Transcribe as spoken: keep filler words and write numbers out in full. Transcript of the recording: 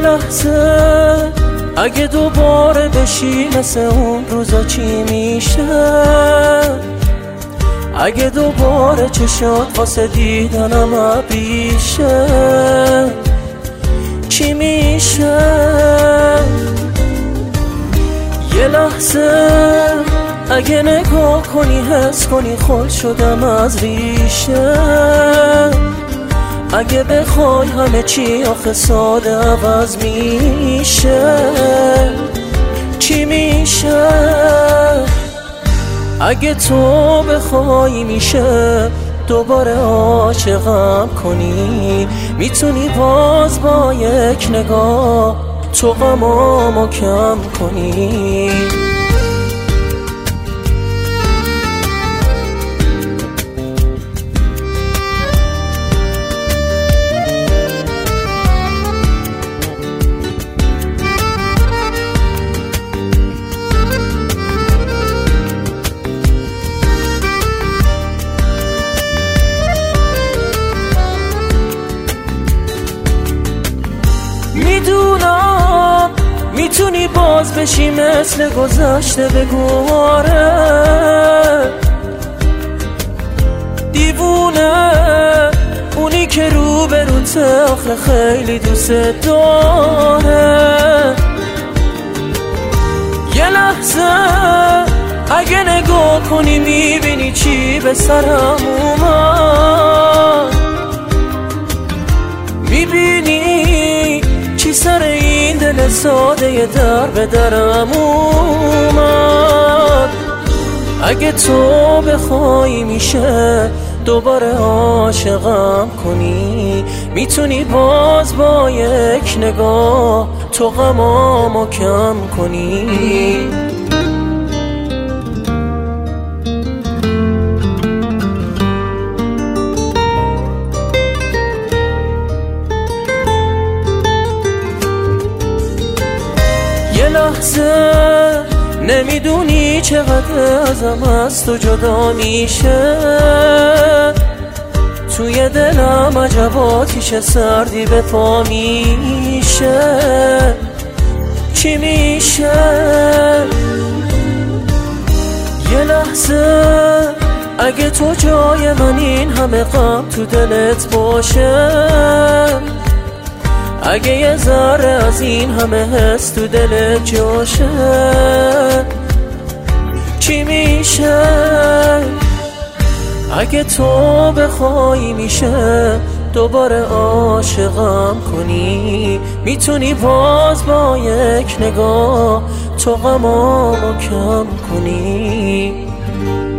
لحظه اگه دوباره بشی مثل اون روزا چی میشه؟ اگه دوباره چشات واسه دیدنم ابریشه چی میشه؟ یه لحظه اگه نگاه کنی حس کنی خل شدم از ریشه. اگه بخوای همه چی آخه ساده عوض میشه چی میشه؟ اگه تو بخوای میشه دوباره عاشقم کنی، میتونی باز با یک نگاه تو غمامو کم کنی. میدونم میتونی باز بشی مثل گذشته بگو آره دیوونه اونی که رو به روته آخه خیلی دوست داره. یه لحظه اگه نگاه کنی میبینی چی به سرم اومد، میبینی چی سر این دل ساده ی در به درم اومد. اگه تو بخوای میشه دوباره عاشقم کنی، میتونی باز با یک نگاه تو غمامو کم کنی. یه لحظه نمیدونی چقدر ازم از تو جدا میشه، توی دلم عجب آتیش سردی به پا میشه چی میشه؟ یه لحظه اگه تو جای من این همه غم تو دلت باشه، اگه یه ذره از این همه حس تو دلت جاشه چی میشه؟ اگه تو بخوای میشه دوباره عاشقم کنی، میتونی باز با یک نگاه تو غمامو کم کنی.